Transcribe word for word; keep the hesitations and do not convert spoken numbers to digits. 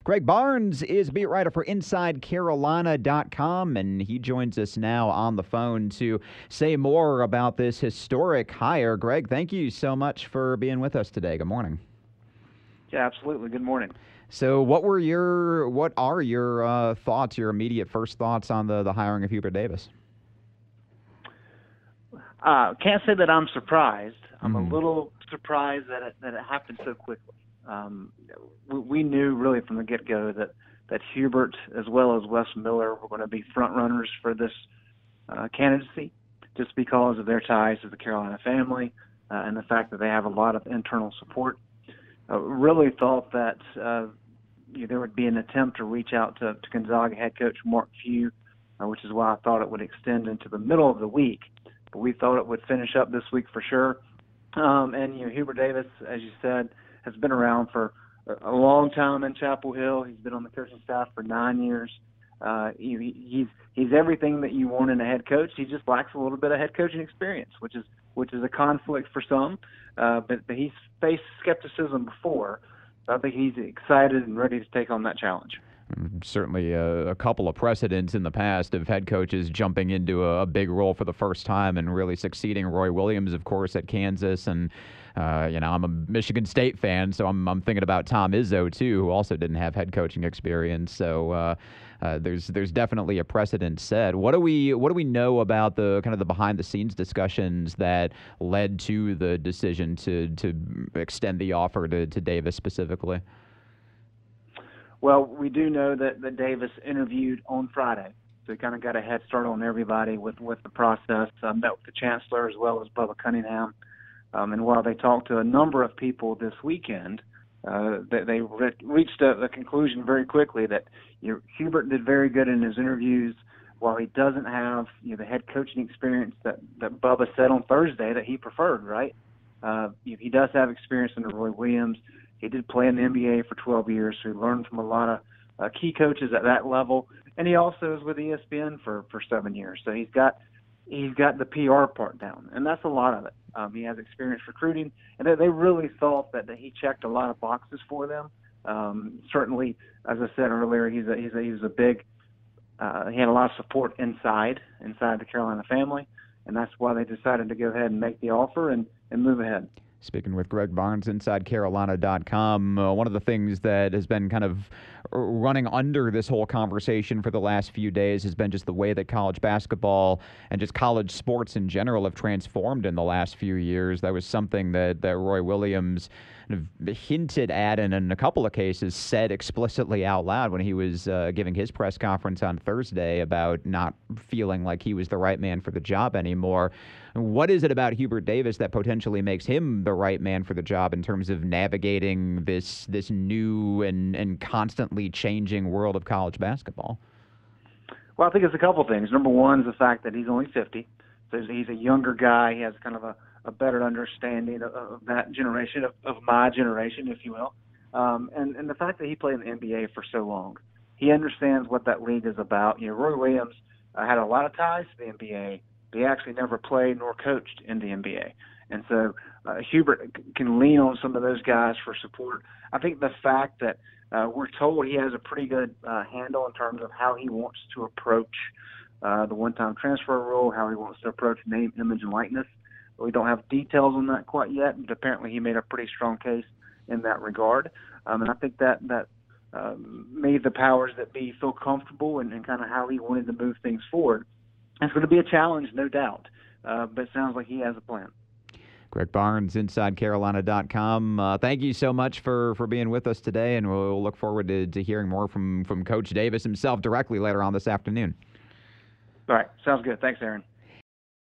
Greg Barnes is beat writer for Inside Carolina dot com, and he joins us now on the phone to say more about this historic hire. Greg, thank you so much for being with us today. Good morning. Yeah, absolutely. Good morning. So what were your, what are your uh, thoughts, your immediate first thoughts on the, the hiring of Hubert Davis? Uh, can't say that I'm surprised. I'm Mm-hmm. a little surprised that it, that it happened so quickly. Um, we, we knew really from the get-go that, that Hubert as well as Wes Miller were going to be front runners for this uh, candidacy just because of their ties to the Carolina family uh, and the fact that they have a lot of internal support. Uh, really thought that uh, you know, there would be an attempt to reach out to, to Gonzaga head coach Mark Few, uh, which is why I thought it would extend into the middle of the week. But we thought it would finish up this week for sure. Um, and you know, Hubert Davis, as you said, has been around for a long time in Chapel Hill. He's been on the coaching staff for nine years. Uh, he, he's he's everything that you want in a head coach. He just lacks a little bit of head coaching experience, which is which is a conflict for some. Uh, but, but he's faced skepticism before. So I think he's excited and ready to take on that challenge. Certainly a, a couple of precedents in the past of head coaches jumping into a, a big role for the first time and really succeeding. Roy Williams, of course, at Kansas, and uh, you know, I'm a Michigan State fan, so I'm I'm thinking about Tom Izzo too, who also didn't have head coaching experience. So uh, uh, there's there's definitely a precedent set. What do we what do we know about the kind of the behind the scenes discussions that led to the decision to to extend the offer to, to Davis specifically? Well, we do know that, that Davis interviewed on Friday, so he kind of got a head start on everybody with, with the process. Uh, met with the chancellor as well as Bubba Cunningham. Um, and while they talked to a number of people this weekend, uh, they, they re- reached a, a conclusion very quickly that you know, Hubert did very good in his interviews. While he doesn't have you know, the head coaching experience that, that Bubba said on Thursday that he preferred, right? Uh, he does have experience under Roy Williams. He did play in the N B A for twelve years, so he learned from a lot of uh, key coaches at that level. And he also was with E S P N for, for seven years, so he's got he's got the P R part down, and that's a lot of it. Um, he has experience recruiting, and they, they really thought that, that he checked a lot of boxes for them. Um, certainly, as I said earlier, he's a, he's a, he's a big uh, he had a lot of support inside inside the Carolina family, and that's why they decided to go ahead and make the offer and, and move ahead. Speaking with Greg Barnes, Inside Carolina dot com, uh, one of the things that has been kind of running under this whole conversation for the last few days has been just the way that college basketball and just college sports in general have transformed in the last few years. That was something that, that Roy Williams kind of hinted at and in a couple of cases said explicitly out loud when he was uh, giving his press conference on Thursday about not feeling like he was the right man for the job anymore. What is it about Hubert Davis that potentially makes him the right man for the job in terms of navigating this this new and, and constantly changing world of college basketball? Well, I think it's a couple things. Number one is the fact that he's only fifty. So he's a younger guy. He has kind of a, a better understanding of, of that generation, of, of my generation, if you will. Um, and, and the fact that he played in the N B A for so long. He understands what that league is about. You know, Roy Williams uh, had a lot of ties to the N B A. He actually never played nor coached in the N B A. And so uh, Hubert can lean on some of those guys for support. I think the fact that uh, we're told he has a pretty good uh, handle in terms of how he wants to approach uh, the one-time transfer rule, how he wants to approach name, image, and likeness. We don't have details on that quite yet, but apparently he made a pretty strong case in that regard. Um, and I think that that um, made the powers that be feel comfortable and, and kind of how he wanted to move things forward. It's going to be a challenge, no doubt, uh, but it sounds like he has a plan. Greg Barnes, Inside Carolina dot com. Uh, thank you so much for, for being with us today, and we'll look forward to, to hearing more from, from Coach Davis himself directly later on this afternoon. All right. Sounds good. Thanks, Aaron.